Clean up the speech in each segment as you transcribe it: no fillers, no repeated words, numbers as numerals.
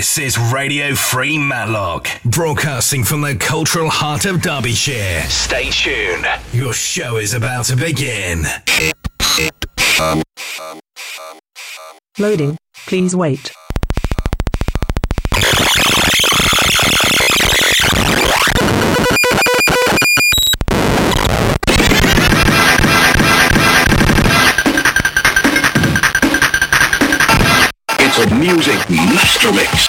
This is Radio Free Matlock, broadcasting from the cultural heart of Derbyshire. Stay tuned. Your show is about to begin. Loading. Please wait. It's a music master mix.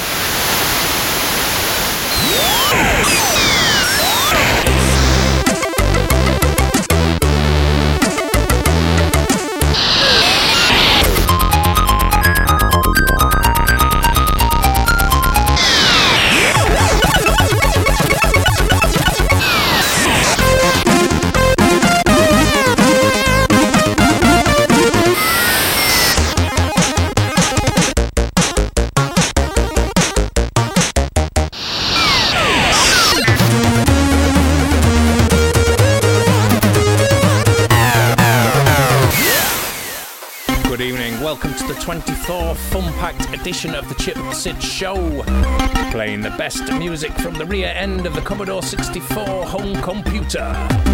Welcome to the 24th fun-packed edition of the Chip Sid Show, playing the best music from the rear end of the Commodore 64 home computer.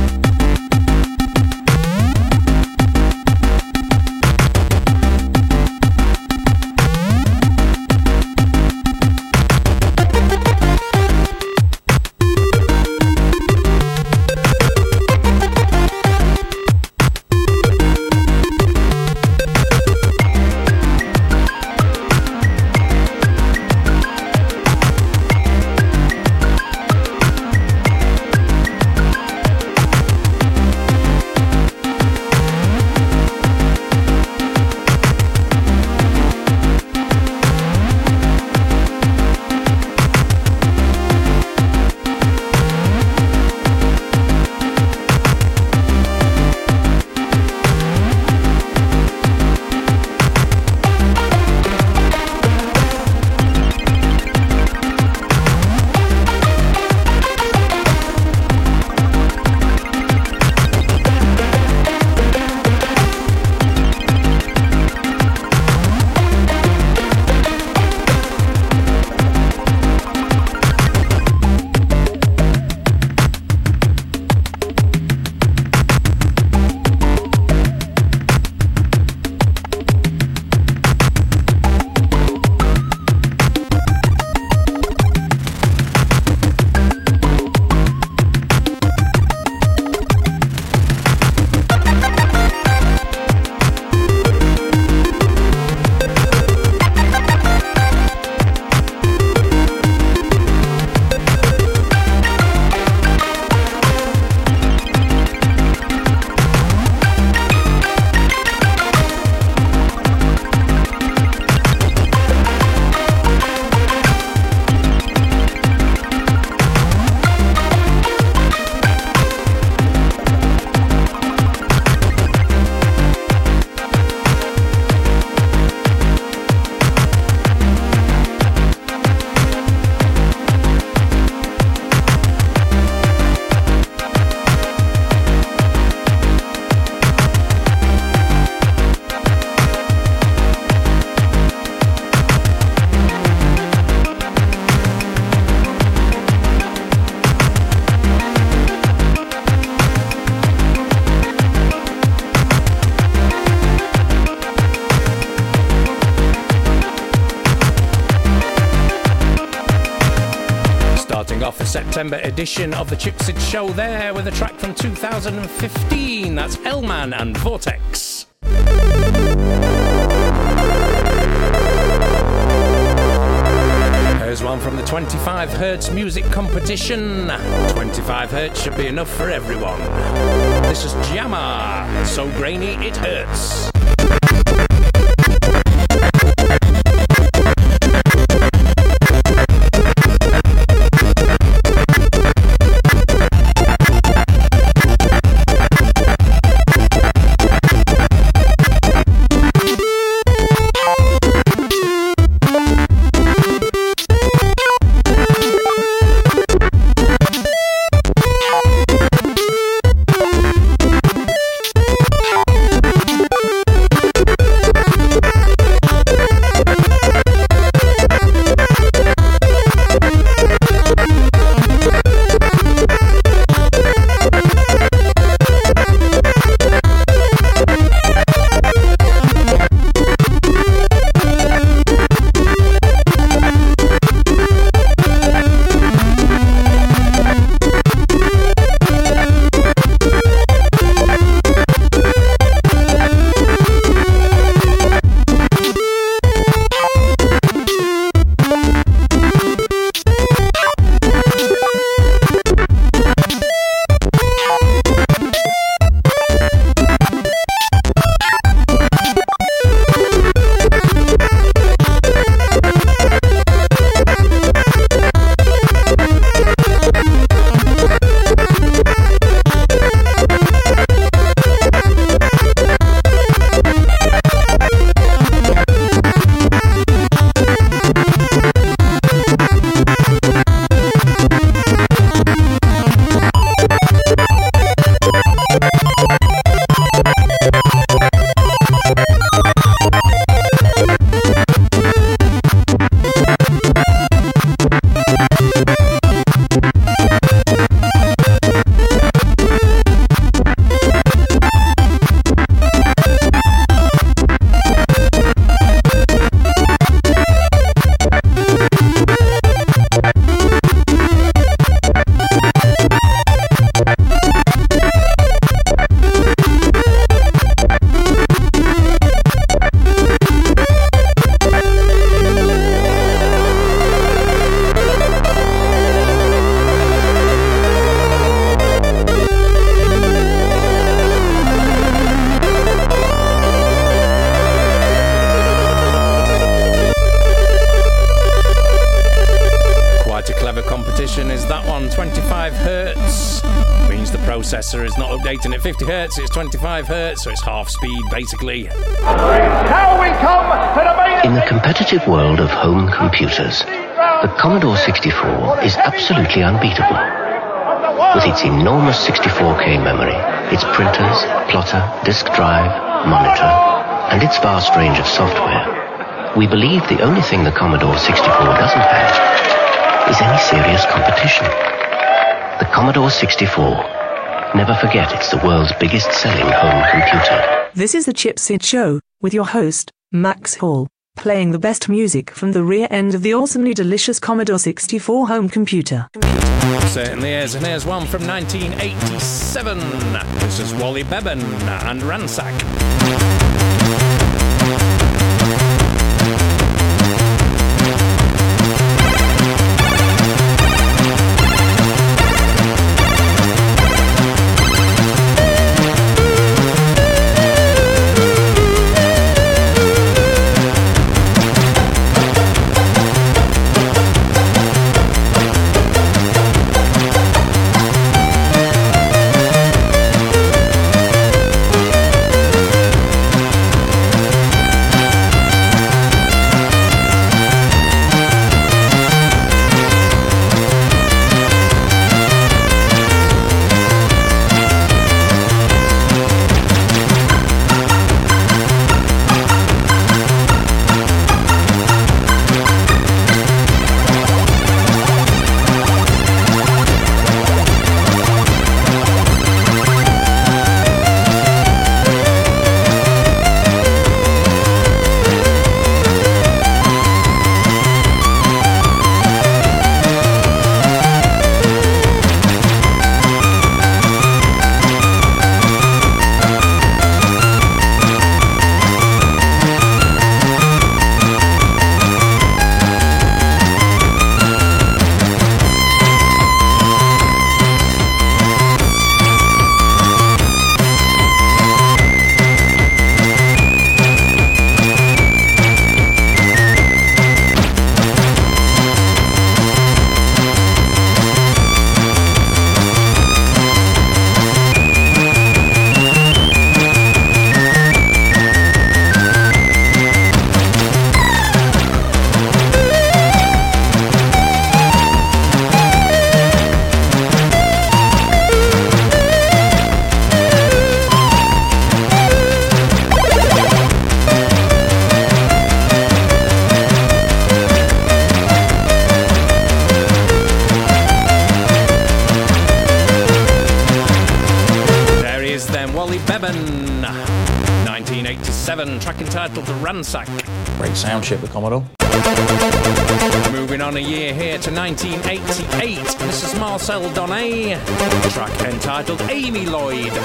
September edition of the Chip Sid Show there with a track from 2015. That's Elman and Vortex. Here's one from the 25Hz music competition. 25Hz should be enough for everyone. This is Jammer, So Grainy It Hurts. on 25 hertz. Means the processor is not updating at 50 hertz, it's 25 hertz, so it's half speed basically. Now we come to the main... In the competitive world of home computers, the Commodore 64 is absolutely unbeatable. With its enormous 64K memory, its printers, plotter, disk drive, monitor, and its vast range of software, we believe the only thing the Commodore 64 doesn't have is any serious competition. The Commodore 64. Never forget, it's the world's biggest selling home computer. This is the Chip Sid Show, with your host, Max Hall, playing the best music from the rear end of the awesomely delicious Commodore 64 home computer. Certainly is, and here's one from 1987. This is Wally Beban and Ransack. Beban, 1987, track entitled Ransack. Great sound chip, the Commodore. Moving on a year here to 1988, this is Marcel Donnet, track entitled Amy Lloyd.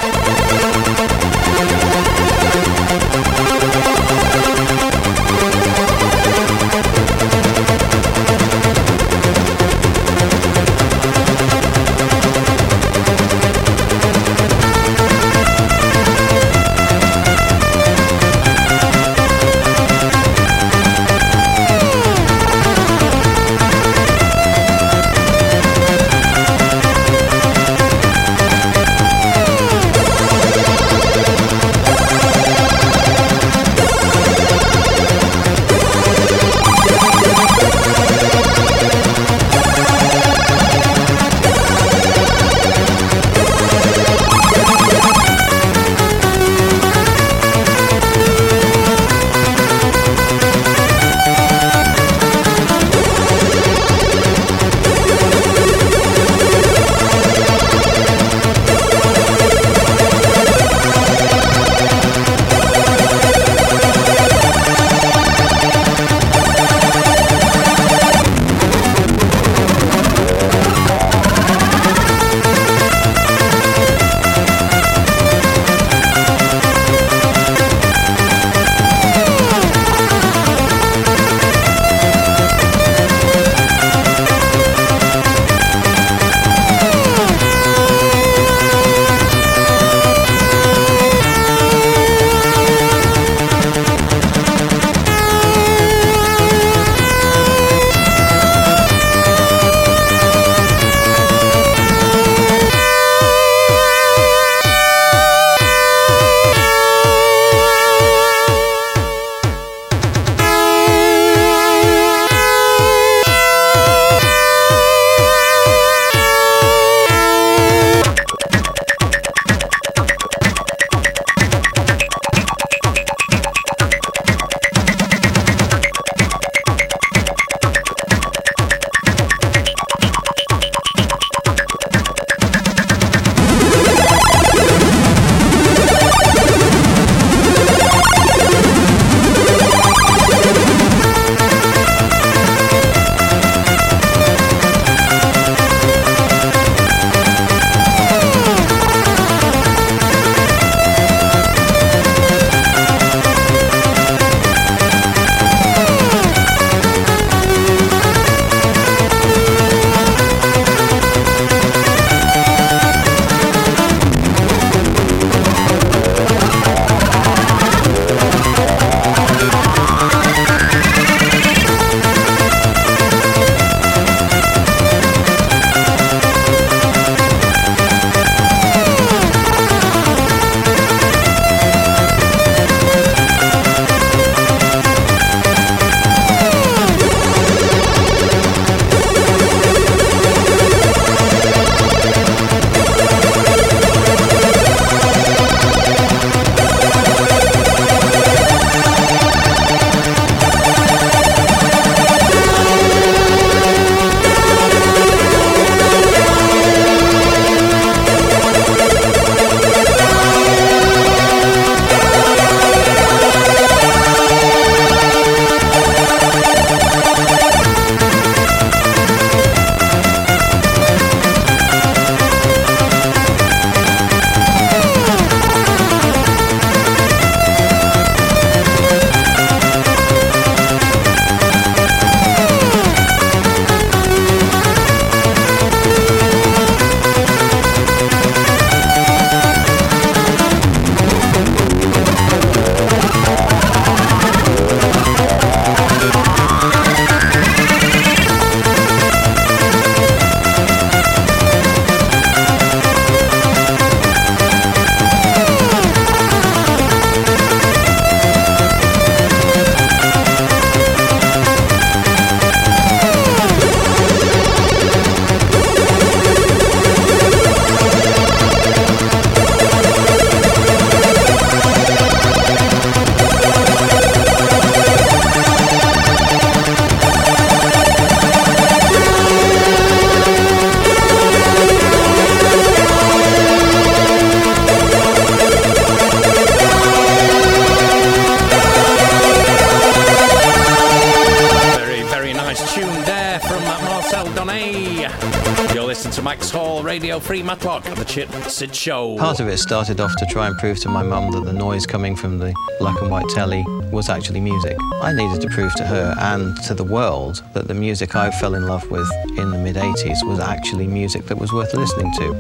Nice tune there from Marcel Donnet. You're listening to Max Hall, Radio Free Matlock, and the Chip Sid Show. Part of it started off to try and prove to my mum that the noise coming from the black and white telly was actually music. I needed to prove to her and to the world that the music I fell in love with in the mid-80s was actually music that was worth listening to.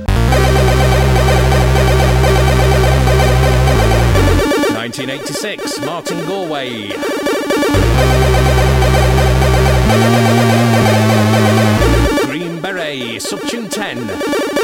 1986, Martin Galway. Green Beret, Subtune 10.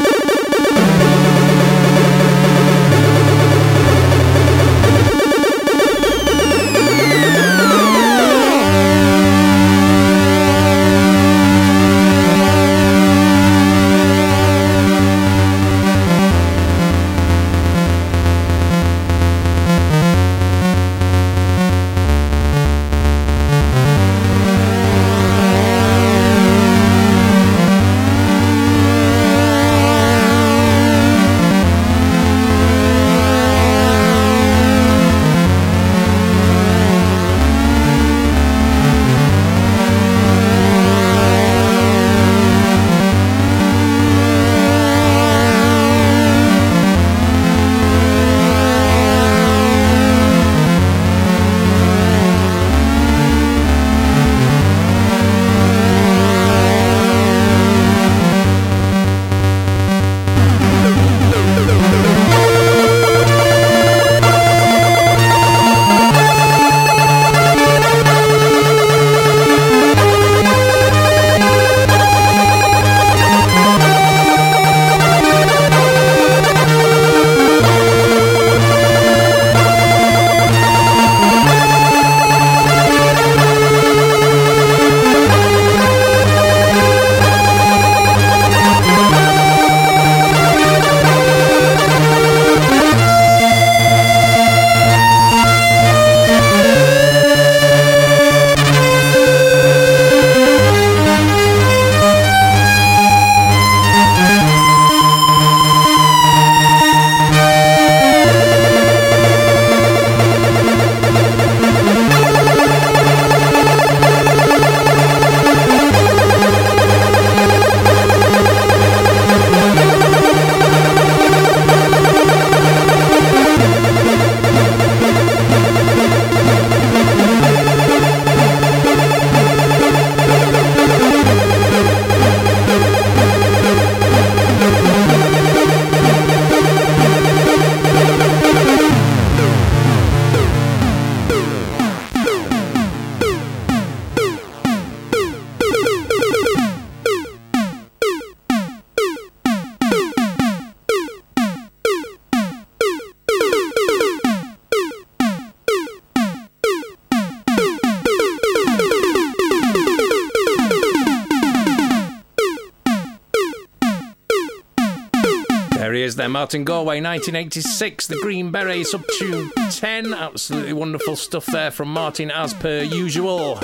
There, Martin Galway, 1986, the Green Beret, Subtune 10. Absolutely wonderful stuff there from Martin, as per usual.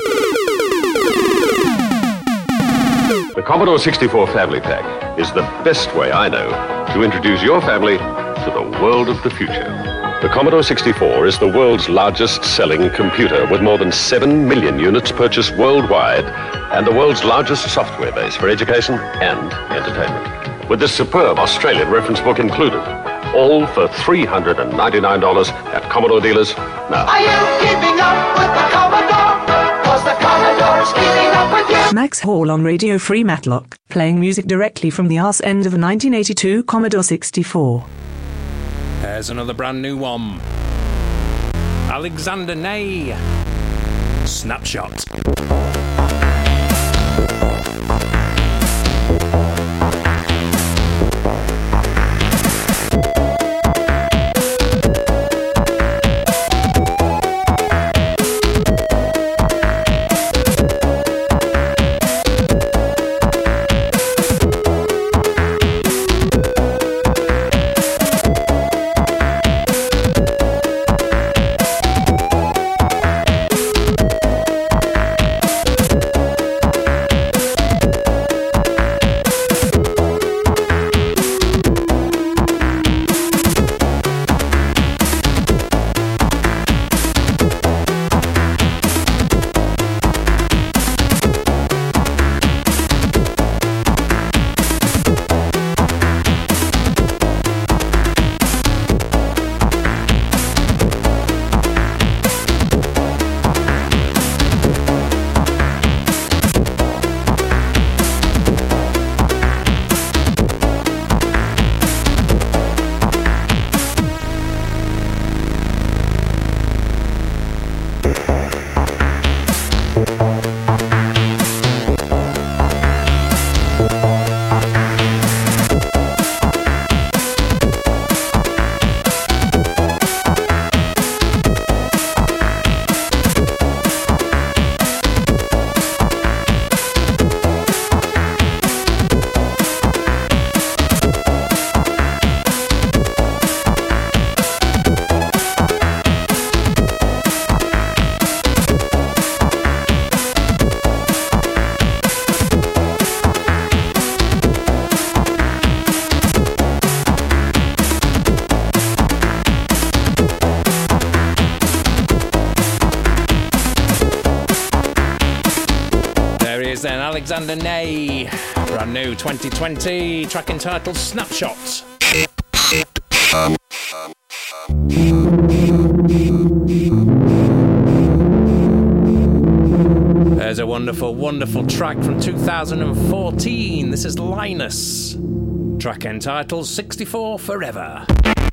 The Commodore 64 Family Pack is the best way I know to introduce your family to the world of the future. The Commodore 64 is the world's largest selling computer with more than 7 million units purchased worldwide and the world's largest software base for education and entertainment. With this superb Australian reference book included, all for $399 at Commodore dealers now. Are you keeping up with the Commodore? 'Cause the Commodore is keeping up with you. Max Hall on Radio Free Matlock, playing music directly from the arse end of a 1982 Commodore 64. There's another brand new one. Alexander Ney, Snapshot. and Alexander Ney. Brand new 2020, track entitled Snapshot. There's a wonderful, wonderful track from 2014. This is Linus. Track entitled 64 Forever.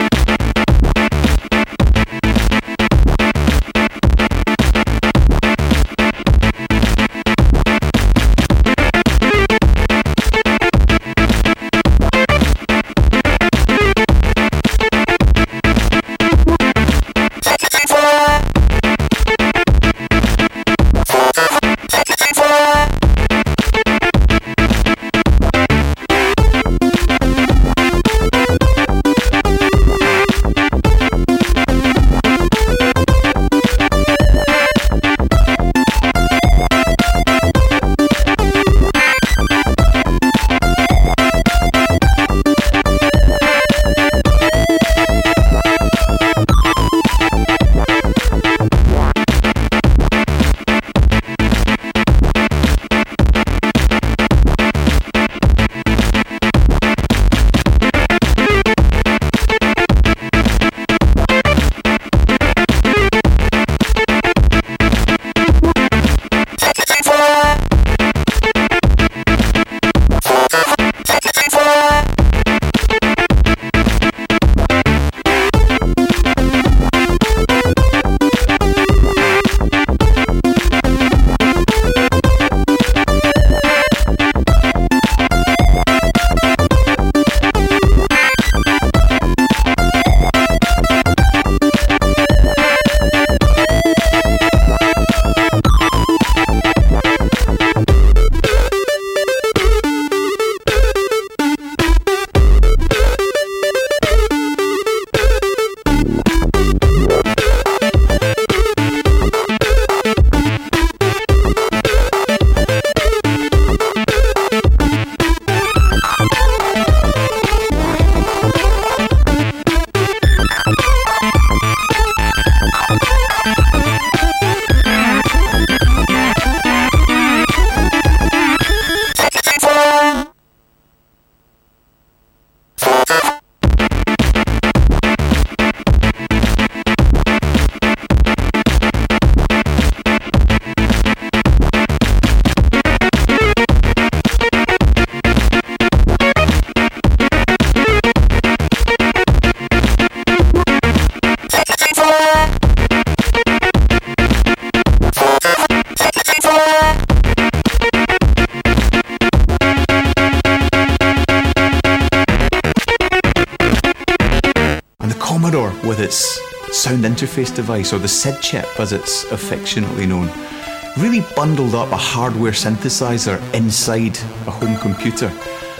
With its sound interface device, or the SID chip as it's affectionately known, really bundled up a hardware synthesizer inside a home computer.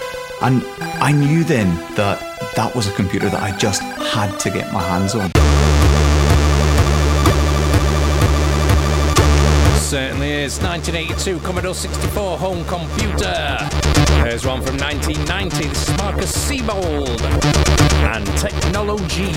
And I knew then that that was a computer that I just had to get my hands on. Certainly is. 1982 Commodore 64 home computer. Here's one from 1990. This is Marcus Siebold and Technology.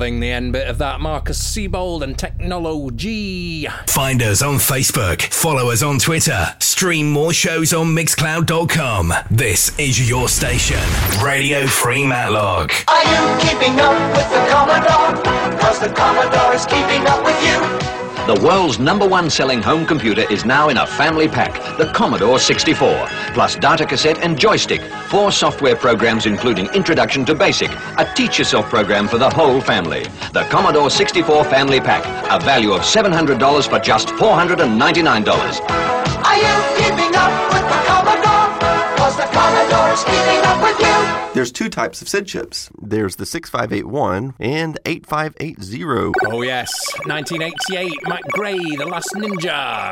Loving the end bit of that. Marcus Seabold and Technology. Find us on Facebook, follow us on Twitter, stream more shows on Mixcloud.com. This is your station, Radio Free Matlock. Are you keeping up with the Commodore? 'Cause the Commodore is keeping up with you. The world's #1 selling home computer is now in a family pack, the Commodore 64, plus data cassette and joystick, 4 software programs including Introduction to Basic, a teach yourself program for the whole family. The Commodore 64 Family Pack, a value of $700 for just $499. Are you keeping up with the Commodore? 'Cause the Commodore is keeping up with you. There's 2 types of SID chips. There's the 6581 and 8580. Oh yes, 1988, Matt Gray, The Last Ninja.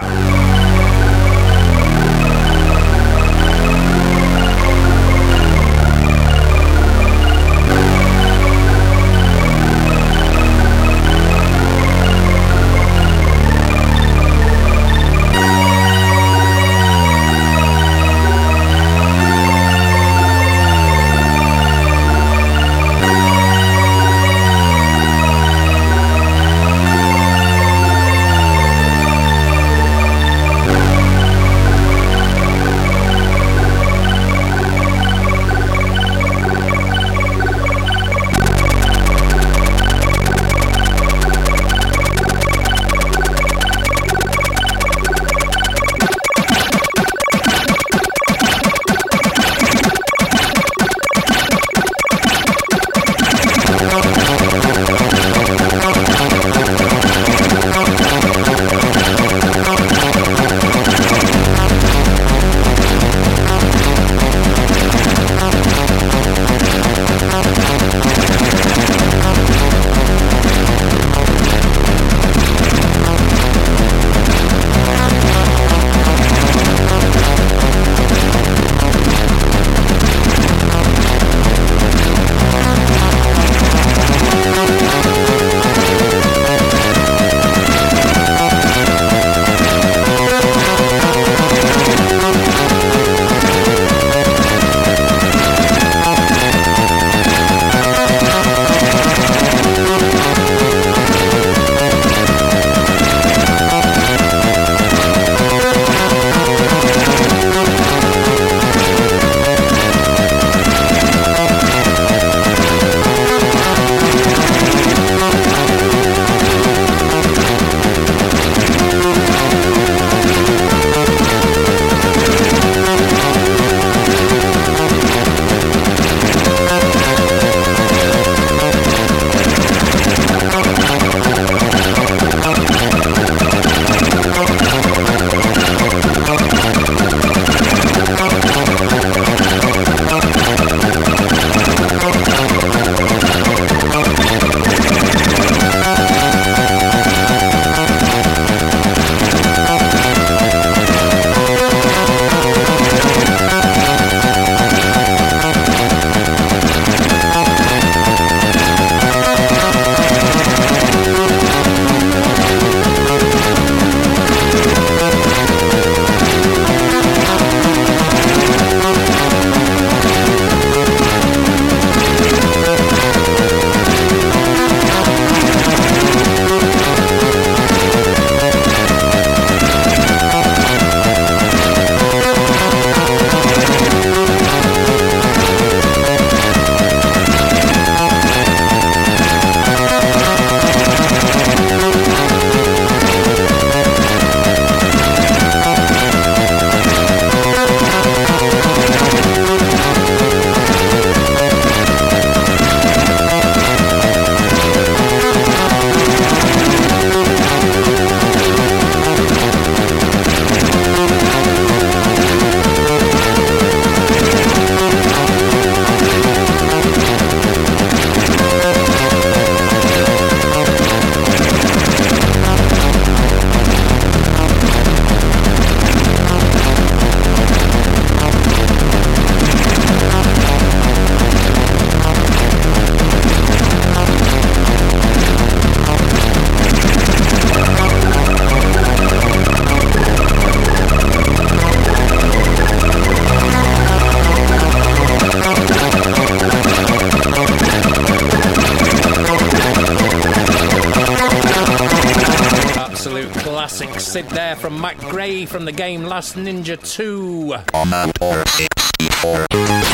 there from Matt Gray from the game Last Ninja 2. Commodore 64.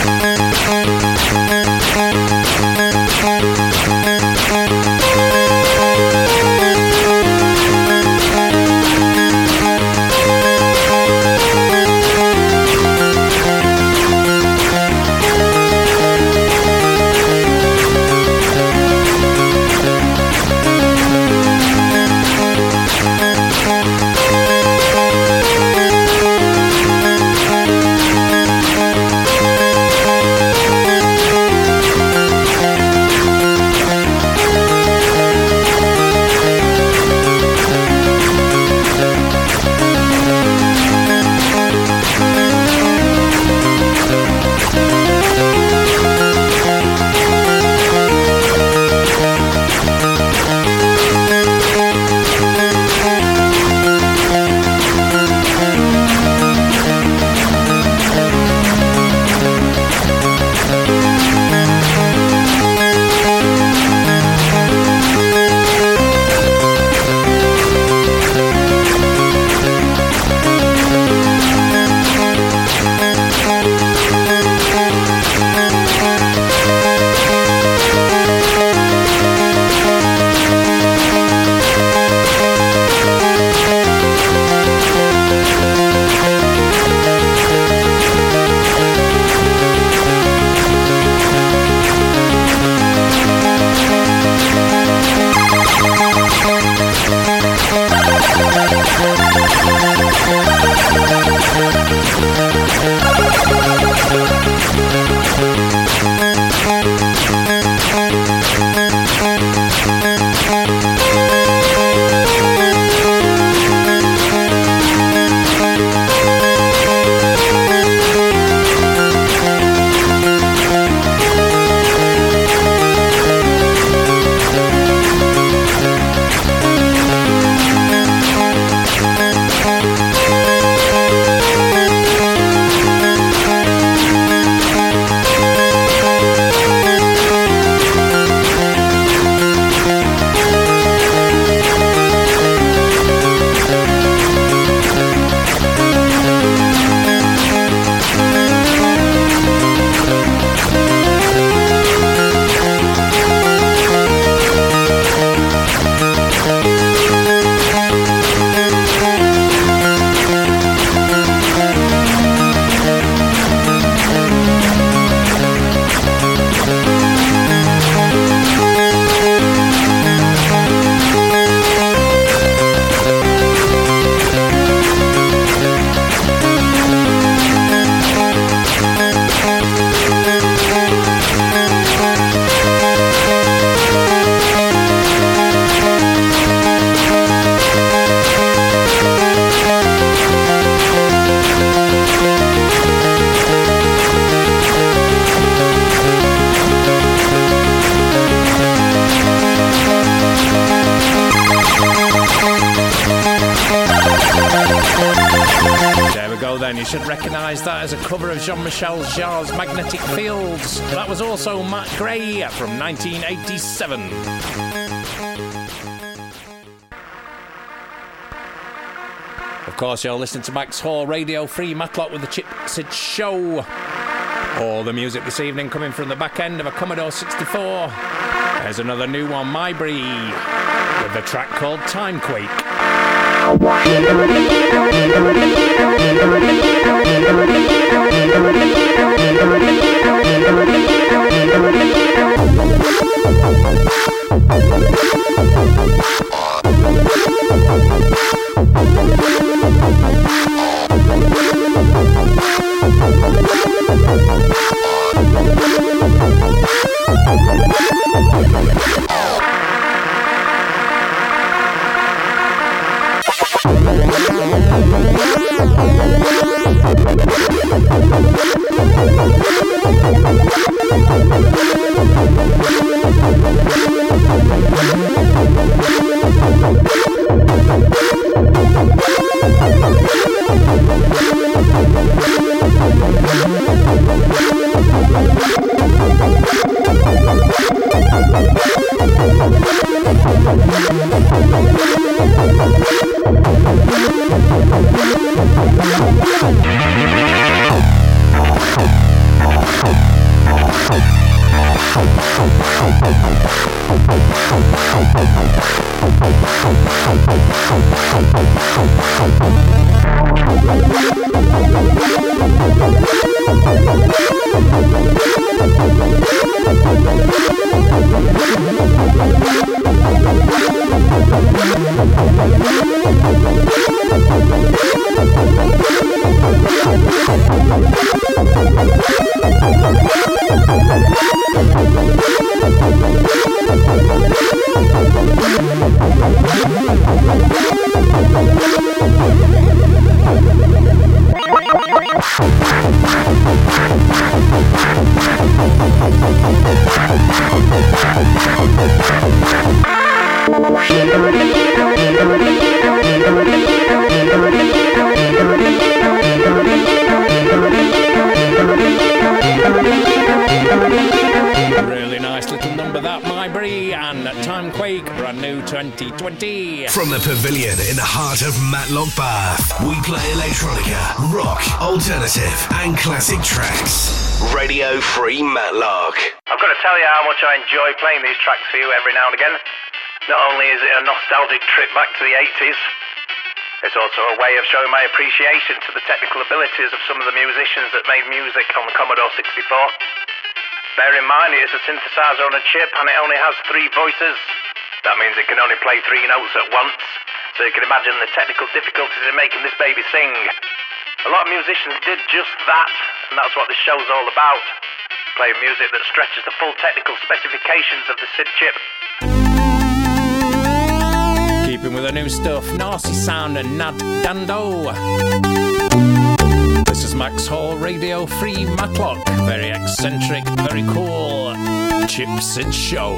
You should recognise that as a cover of Jean-Michel Jarre's Magnetic Fields. That was also Matt Gray from 1987. Of course, you're listening to Max Hall, Radio Free Matlock with the Chip Sid Show. All the music this evening coming from the back end of a Commodore 64. There's another new one, Mybury, with a track called Timequake. Really nice little number that, Mybury, and Timequake, brand new 2020. From the pavilion in the heart of Matlock Bath, we play electronica, rock, alternative, and classic tracks. Radio Free Matlock. I've got to tell you how much I enjoy playing these tracks for you every now and again. Not only is it a nostalgic trip back to the 80s, it's also a way of showing my appreciation to the technical abilities of some of the musicians that made music on the Commodore 64. Bear in mind it is a synthesizer on a chip and it only has 3 voices. That means it can only play 3 notes at once, so you can imagine the technical difficulties in making this baby sing. A lot of musicians did just that, and that's what this show's all about. Playing music that stretches the full technical specifications of the SID chip. Keeping with the new stuff, Narcy Sound and Nad Dando. This is Max Hall, Radio Free Matlock. Very eccentric, very cool Chip SID show.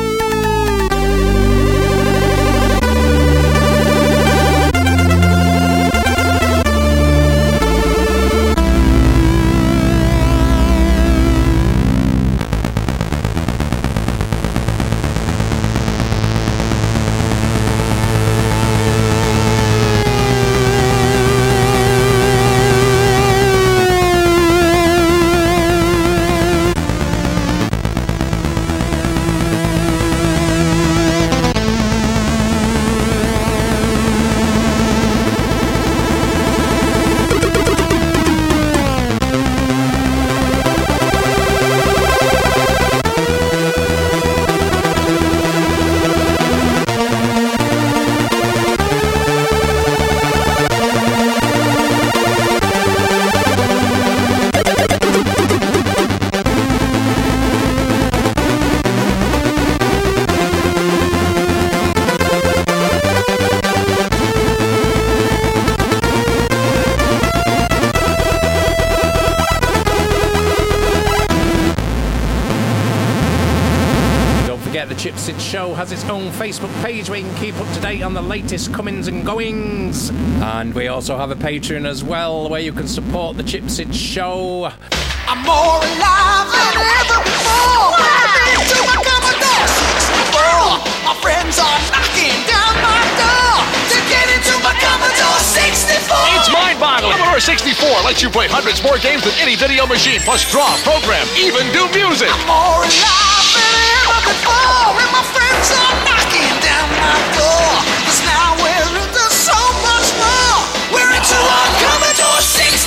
The Chip SID show has its own Facebook page where you can keep up to date on the latest comings and goings. And we also have a Patreon as well where you can support the Chip SID show. I'm more alive than ever before. Into my Commodore 64. My friends are knocking down my door to get into my Commodore 64. It's mind-boggling. Commodore 64 lets you play hundreds more games than any video machine, plus draw, program, even do music. I'm more alive than ever before, and my friends are knocking down my door. 'Cause now we're into so much more. We're into our Commodore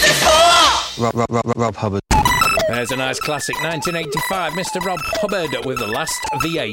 64. Rob Hubbard. There's a nice classic 1985, Mr. Rob Hubbard with The Last V8.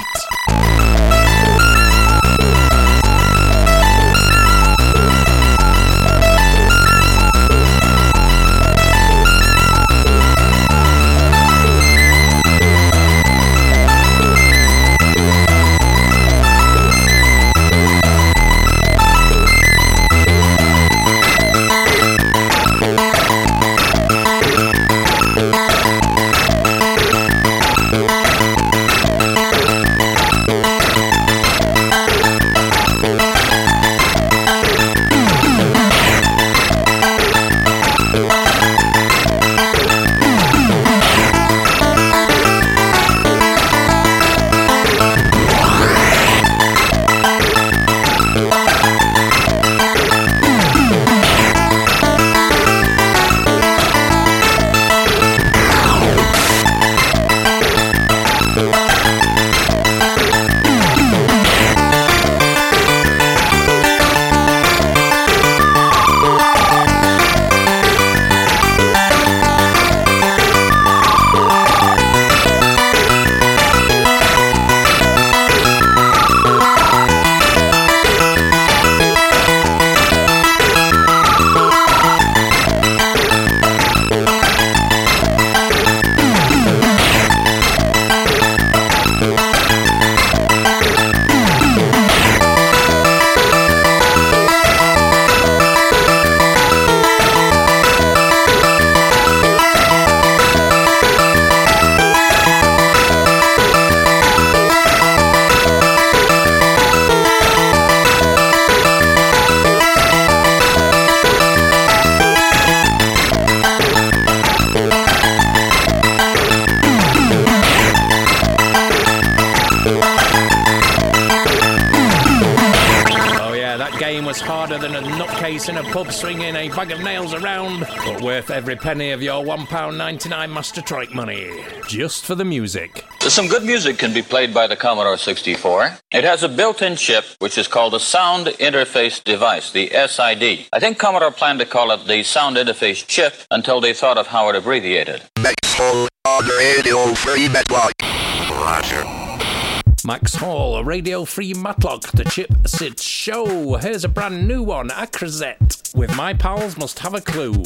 case in a pub swinging a bag of nails around, but worth every penny of your £1.99 Master Trike money, just for the music. Some good music can be played by the Commodore 64. It has a built-in chip, which is called a Sound Interface Device, the SID. I think Commodore planned to call it the Sound Interface Chip until they thought of how it abbreviated. Max Hall, Radio Free Matlock. Roger. Max Hall, Radio Free Matlock, the Chip Sid Show. Here's a brand new one, Acrozette, with My Pals Must Have a Clue.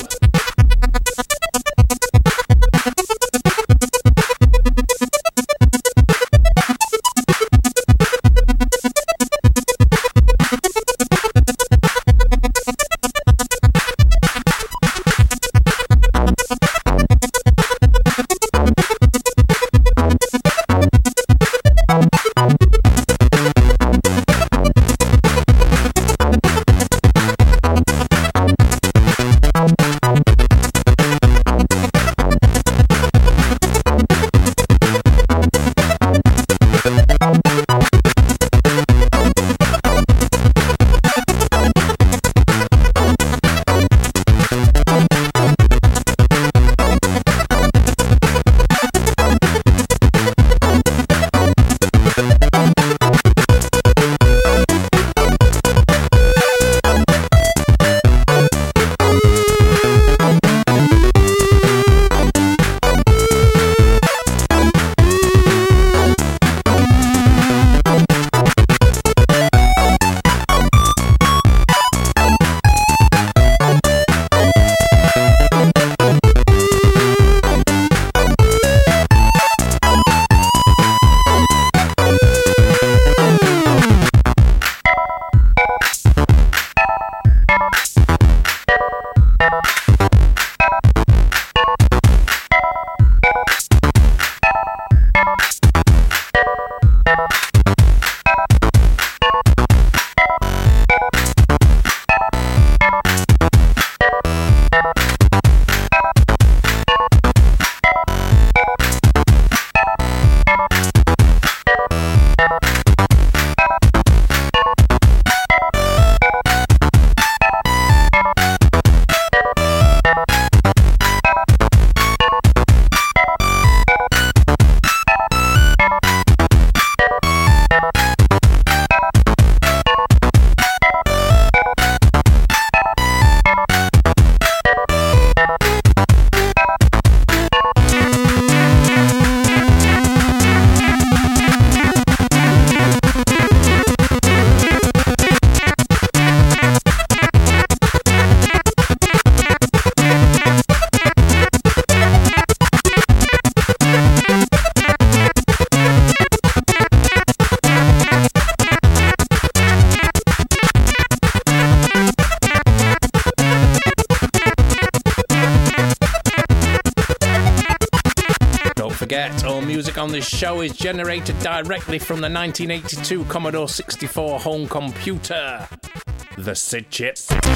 All music on this show is generated directly from the 1982 Commodore 64 home computer, the SID chip.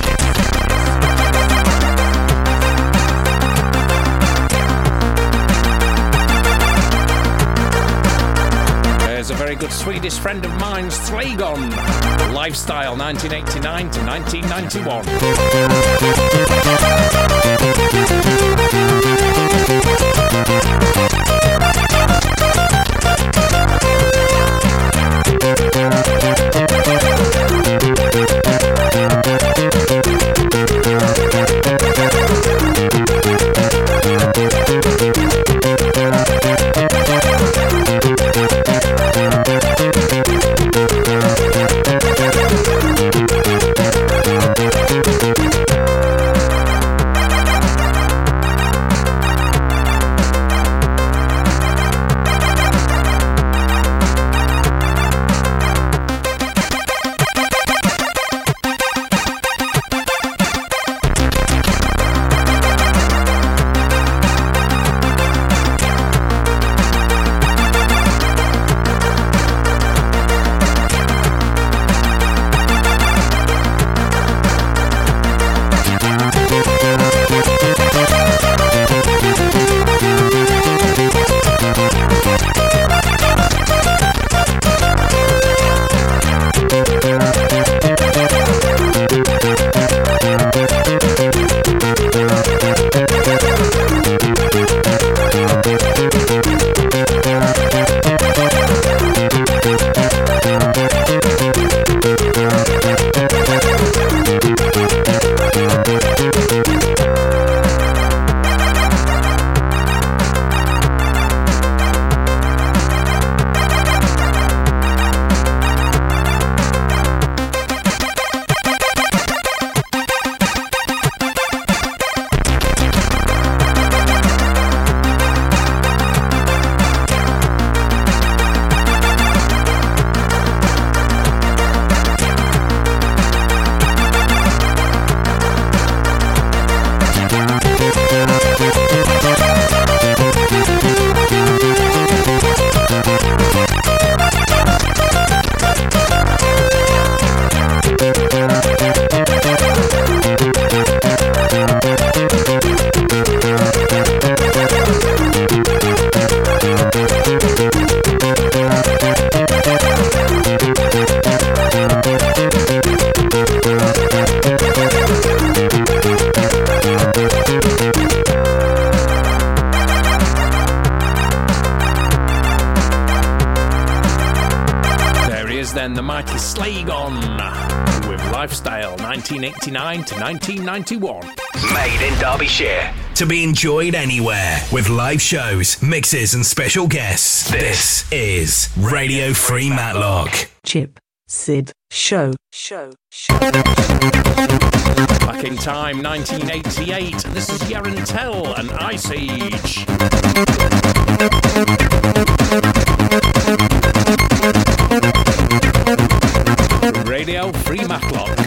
There's a very good Swedish friend of mine, Slagon, Lifestyle 1989 to 1991. then the mighty Slagon with Lifestyle 1989 to 1991. Made in Derbyshire. To be enjoyed anywhere with live shows, mixes and special guests. This is Radio Free Matlock. Chip, Sid, Show. Back in time, 1988. This is Yarentel and Ice Age. Radio Free Matlock.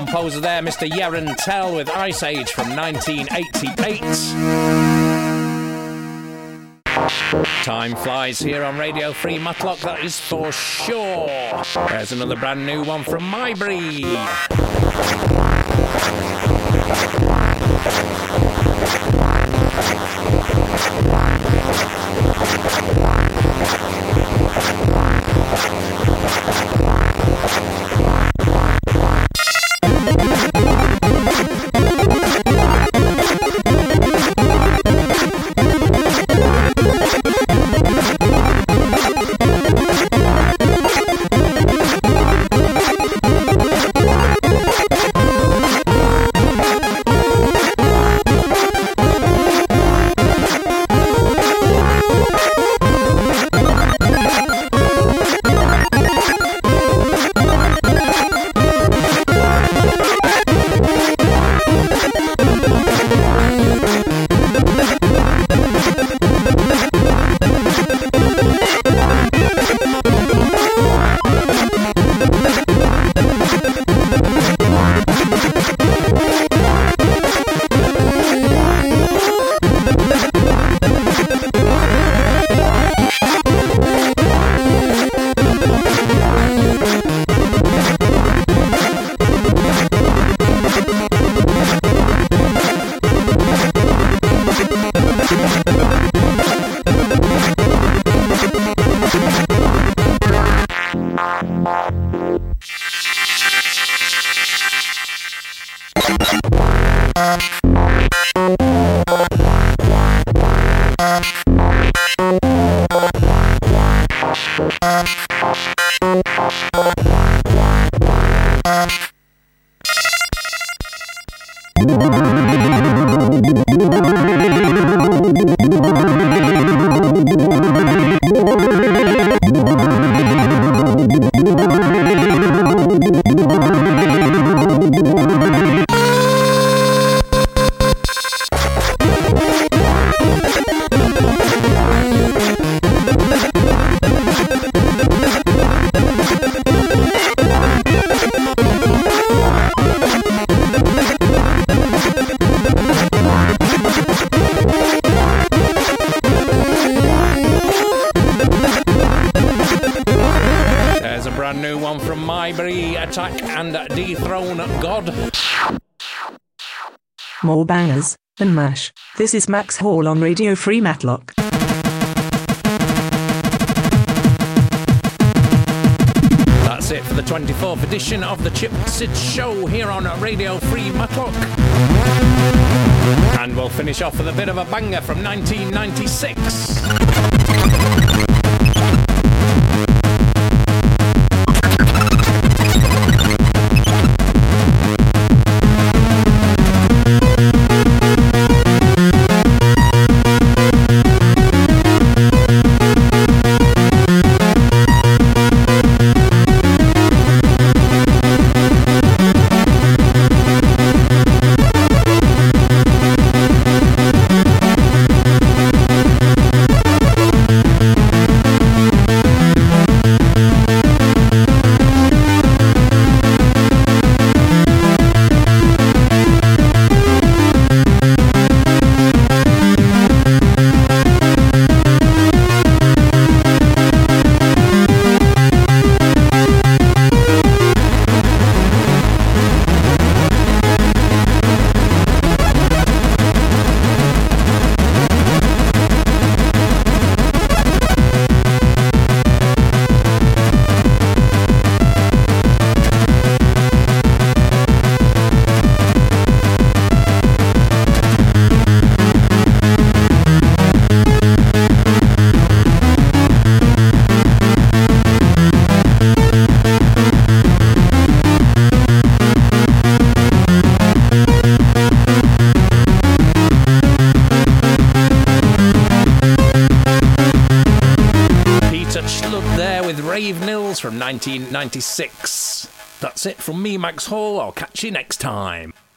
composer there, Mr. Yeren Tell with Ice Age from 1988. Time flies here on Radio Free Matlock, that is for sure. There's another brand new one from Mybury. More bangers than MASH. This is Max Hall on Radio Free Matlock. That's it for the 24th edition of the Chip Sid Show here on Radio Free Matlock. And we'll finish off with a bit of a banger from 1996. From 1996. That's it from me, Max Hall. I'll catch you next time.